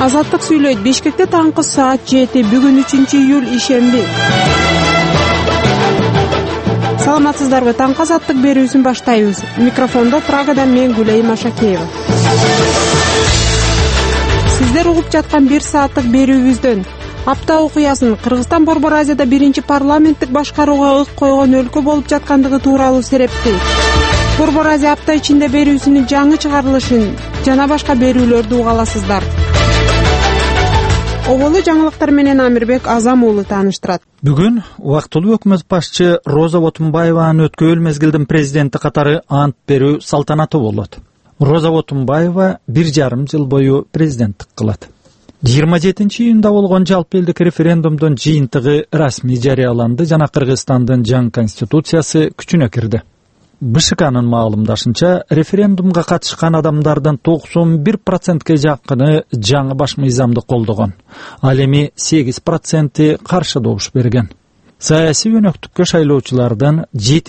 Азаттык сүйлөйт. Бишкекте таңкы саат 7 бүгүн 3-июль ишемби. Саламатсыздарбы? Таңкы азаттык берүүсүн баштайбыз. Микрофондо Прагадан мен Гүлей Машакеева. Сиздер угуп жаткан 1 сааттык берүүбүздөн апта окуясын Кыргызстан Борбор Азияда биринчи парламенттик башкарууга ык койгон өлкө болуп жаткандыгы тууралуу серепти, Борбор Азия апта ичинде берүүсүнүн жаңы чыгарылышын жана башка берүүлөрдү уга аласыздар. Оболу жаңылыктар менен Амирбек Азам уулу тааныштырат. Бүгүн убактылуу өкмөт башчы Роза Отунбаеванын өткөн мезгилдин президенти катары ант берүү салтанаты болот. Роза Отунбаева 1,5 жыл бою президенттик кылат. 27-июнда болгон жалпы элдик референдумдун жыйынтыгы расмий жарыяланды жана Кыргызстандын жаңы конституциясы күчүнө кирди. БШКнын маалымдашынча, референдумга катышкан адамдардын 91%ке жакыны жаңы баш мыйзамды колдогон. Ал эми 8% каршы добуш берген. Саясий өнөктүккө шайлоочулардын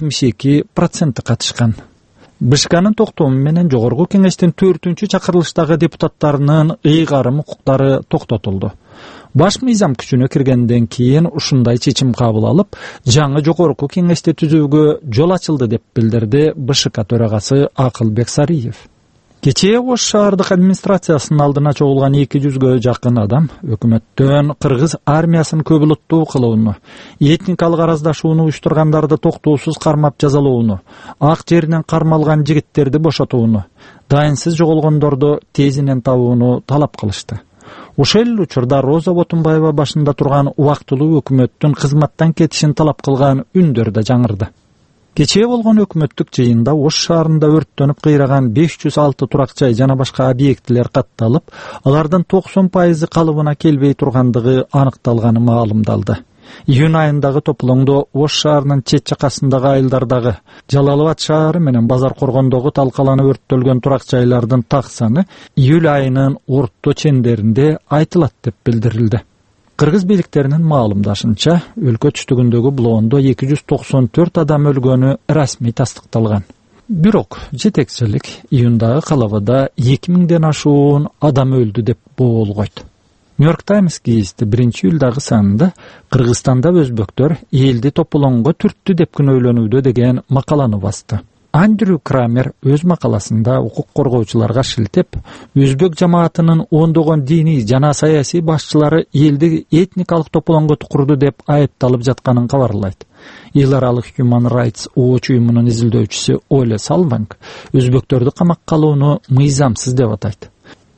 72% катышкан. БШКнын токтому менен Жогорку кеңештин 4-чакырылыштагы депутаттарынын ыйгарым укуктары токтотулду. Баш мыйзам күчүнө киргенден кийин ушундай чечим кабыл алып, жаңы Жогорку кеңешти түзүүгө жол ачылды деп билдирди БШК төрагасы Акылбек Сариев. Кечээ Ош шаардык администрациясынын алдына чогулган 200-гө жакын адам өкмөттөн кыргыз армиясын көп улуттуу кылууну, этникалык араздашууну уюштургандарды токтоосуз кармап жазалоону, ак жеринен кармалган жигиттерди бошотууну, дайынсыз жоголгондорду тезинен табууну талап кылышты. Ошол эле учурда Роза Отунбаева башында турган убактылуу өкмөттүн кызматтан кетишин талап кылган үндөр да жаңырды. Кечээ болгон өкмөттүк жыйында Ош шаарында өрттөнүп кыйраган 506 турак жай жана башка объектилер катталып, алардын 90% калыбына келбей тургандыгы аныкталганы маалымдалды. Июнь айындагы топлоңдо Ош шаарынын чет жакасындагы айылдардагы Жалалабад шаары менен Базар Коргондогу талкаланып өрттөлгөн турак жайлардын так саны июль айынын орто чендеринде айтылат деп билдирилди. Кыргыз бийликтеринин маалымдашынча, өлкө түштүгүндөгү блоондо 294 адам өлгөнү расмий тастыкталган. Бирок жетекчилик июндагы калыбыда 2000ден ашуун адам өлдү деп боолгойт. New York Times гезити 1-июлдагы санында Кыргызстанда өзбөктөр элди тополоңго түрттү деп күнөөлөнүүдө деген макаланы басты. Андрю Крамер өз макаласында укук коргоочуларга шилтеп, өзбек жамаатынын ондогон диний жана саясий башчылары элди этникалык тополоңго тукурду деп айыпталып жатканын кабарлайт. Эл аралык Human Rights Watch уюмунун изилдөөчүсү Оле Салванг өзбөктөрдү камакка алууну мыйзамсыз деп атайт.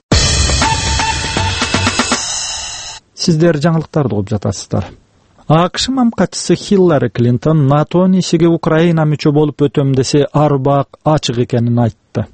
Сиздер жаңылыктарды угуп жатасыздар. АКШ мамкачысы Хиллари Клинтон НАТОнун ишиге Украина мүчө болуп өтөм десе арбак ачык экенин айтты.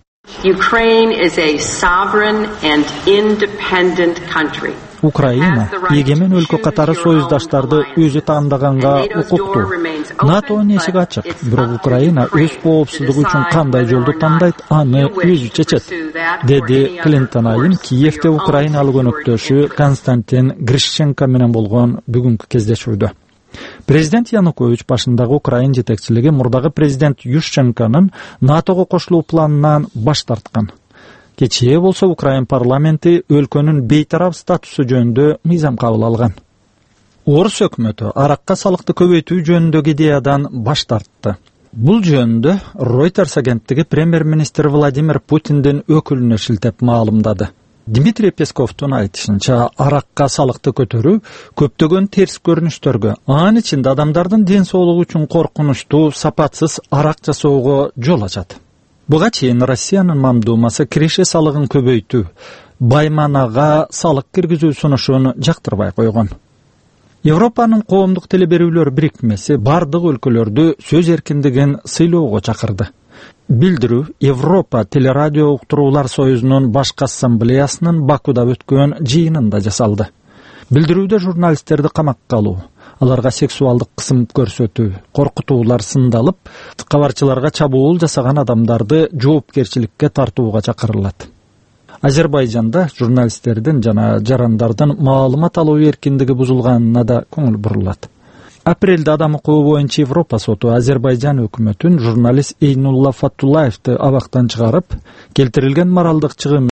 Украина эгемен өлкө катары союздаштарды өзү тандыганга укуктуу. НАТОнун эшиги ачык, бирок Украина өз коопсуздугу үчүн кандай жолду тандайт, аны өзү чечет, деди Клинтон айым Киевде Украиналык өнөктөшү Константин Грищенко менен болгон бүгүнкү кездешүүдө. Президент Янукович башындагы Украин жетекчилиги мурдагы президент Ющенконун НАТОго кошулуу планынан баш тарткан. Кечээ болсо Украин парламенти өлкөнүн бейтарап статусу жөнүндө мыйзам кабыл алган. Орус өкмөтү аракка салыкты көбөйтүү жөнүндөгү идеядан баш тартты. Бул жөнүндө Reuters агенттиги премьер-министр Владимир Путиндин өкүлүнө шилтеп маалымдады. Дмитрий Песковдун айтышынча, аракка салыкты көтөрүү көптөгөн терс көрүнүштөргө, анын ичинде адамдардын ден соолугу үчүн коркунучтуу, сапатсыз арак жасоого жол ачат. Буга чейин Россиянын мамдумасы киреше салыгын көбөйтүү, байманага салык киргизүү сунушун жактырбай койгон. Европанын коомдук телеберүүлөр бирикмеси бардык өлкөлөрдү сөз эркиндигин сыйлоого чакырды. Билдирүү Европа телерадио уктуруулар союзунун башкы ассамблеясынын Бакуда өткөн жыйынында жасалды. Билдирүүдө журналисттерди камакка алуу, аларга сексуалдык кысым көрсөтүү, коркутуулар сындалып, кабарчыларга чабуул жасаган адамдарды жоопкерчиликке тартууга чакырылат. Азербайжанда журналисттердин жана жарандардын маалымат алуу эркиндиги бузулганына да көңүл бурулат. Апрелде адам укугу боюнча Европа соту Азербайжан өкмөтүн журналист Эйнулла Фатуллаевди абактан чыгарып, келтирилген моралдык чыгым